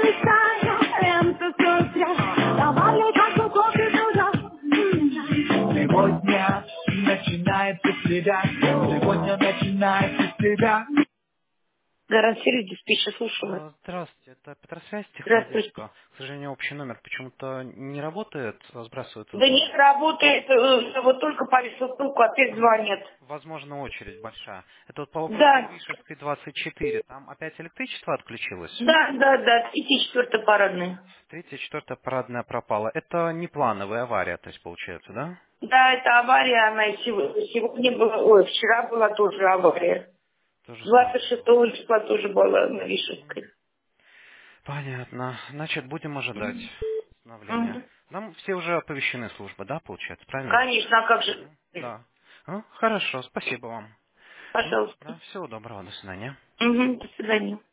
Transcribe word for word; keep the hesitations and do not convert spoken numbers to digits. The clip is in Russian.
Сегодня начинается среда, сегодня начинается среда. Гарантирую диспетчер, слушаю вас. А, Здравствуйте, это Петросвязь, Здравствуйте. техподдержка. К сожалению, общий номер почему-то не работает, а сбрасывает Да вызов. нет, работает, э, вот только повесил трубку, опять Ага. звонят. Возможно, очередь большая. Это вот по вопросу Да, Вишевской двадцать четыре. Там опять электричество отключилось? да, да, да, тридцать четвёртая парадная. Тридцать четвёртая парадная пропала. Это не плановая авария, то есть получается, да? Да, это авария, она и сегодня, сегодня была, ой, вчера была тоже авария. Тоже двадцать странно. шестого числа тоже была на Вишевской. Понятно. Значит, будем ожидать Мгм. восстановления. Мгм. Нам все уже оповещены службы, да, получается, правильно? Конечно, а как же? Да. А, хорошо, спасибо вам. М, Пожалуйста. Да, всего доброго, до свидания. Мгм, до свидания.